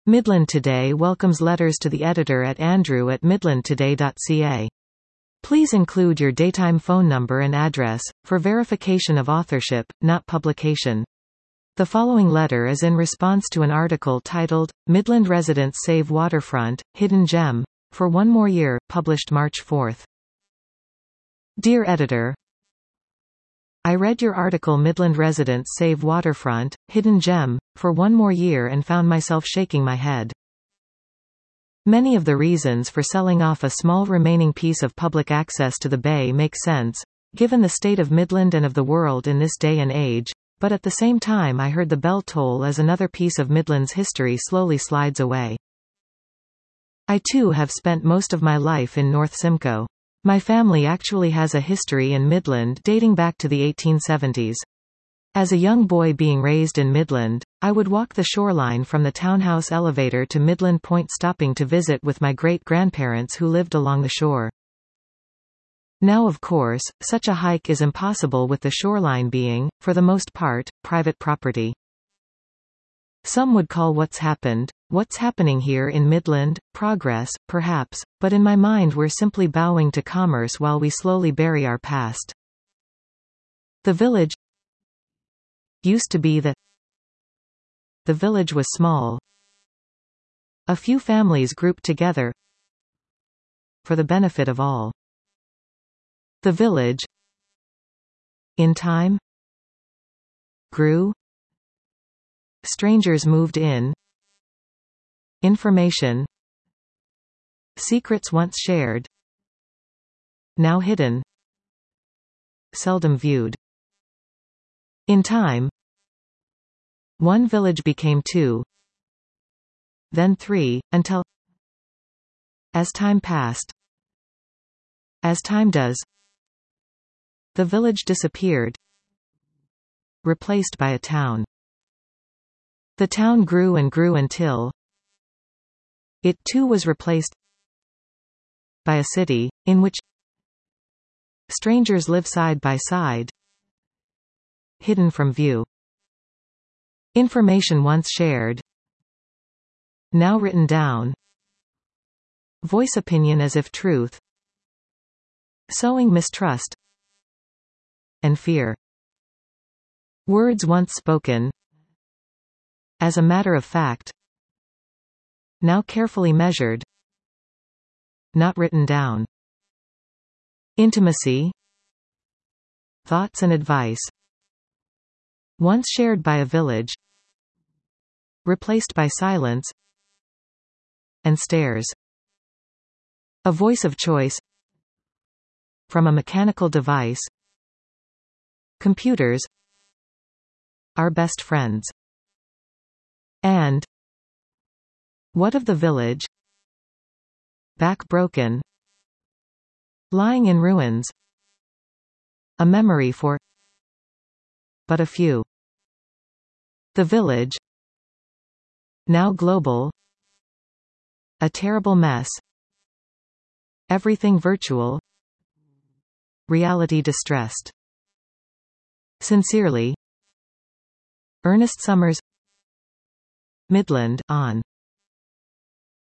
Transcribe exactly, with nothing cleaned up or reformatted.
Midland Today welcomes letters to the editor at andrew at midland today dot c a. Please include your daytime phone number and address, for verification of authorship, not publication. The following letter is in response to an article titled, Midland Residents Save Waterfront, Hidden Gem, for One More Year, published March fourth. Dear Editor, I read your article Midland Residents Save Waterfront, Hidden Gem, for one more year and found myself shaking my head. Many of the reasons for selling off a small remaining piece of public access to the bay make sense, given the state of Midland and of the world in this day and age, but at the same time I heard the bell toll as another piece of Midland's history slowly slides away. I too have spent most of my life in North Simcoe. My family actually has a history in Midland dating back to the eighteen seventies. As a young boy being raised in Midland, I would walk the shoreline from the townhouse elevator to Midland Point, stopping to visit with my great-grandparents who lived along the shore. Now of course, such a hike is impossible with the shoreline being, for the most part, private property. Some would call what's happened, what's happening here in Midland, progress, perhaps, but in my mind we're simply bowing to commerce while we slowly bury our past. The village used to be the The village was small. A few families grouped together for the benefit of all. The village, in time, grew. Strangers moved in. Information, secrets once shared, now hidden, seldom viewed. In time, one village became two, then three, until, as time passed, as time does, the village disappeared, replaced by a town. The town grew and grew until it too was replaced by a city, in which strangers live side by side, hidden from view. Information once shared, now written down. Voice opinion as if truth, sowing mistrust and fear. Words once spoken, as a matter of fact, now carefully measured, not written down. Intimacy, thoughts and advice, once shared by a village, replaced by silence and stares. A voice of choice from a mechanical device. Computers, our best friends. And what of the village? Back broken, lying in ruins, a memory for but a few. The village, now global, a terrible mess, everything virtual, reality distressed. Sincerely, Ernest Summers. Midland, on.